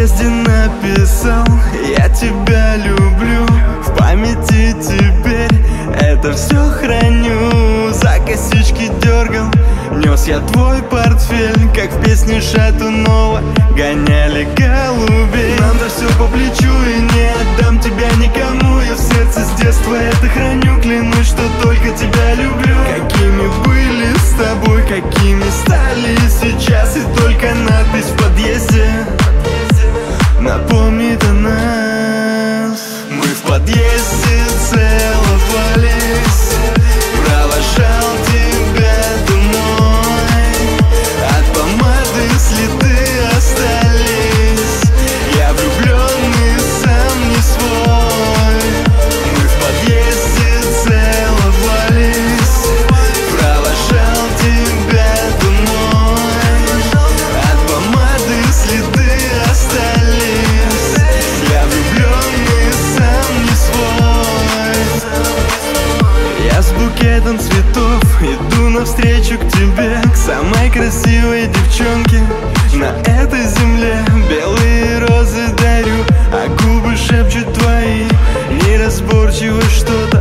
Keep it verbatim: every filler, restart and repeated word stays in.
подъезде написал: я тебя люблю. В памяти теперь это все храню. За косички дергал, нес я твой портфель, как в песне Шатунова гоняли голубей. Нам-то все по плечу, и не отдам тебя никому. Я в сердце с детства это храню, клянусь, что только тебя люблю. Какими были с тобой, какими стали сейчас, и только надпись в подъезде напомнит о нас. Мы в подъезде целовались, провожал тебя домой. От помады следы остались, я влюбленный, сам не свой. Мы в подъезде целовались, провожал тебя домой. От помады следы остались, я влюбленный, сам не свой. Я с букетом цветов иду навстречу к тебе, к самой красивой девчонке на этой земле. Белые розы дарю, а губы шепчут твои неразборчиво что-то.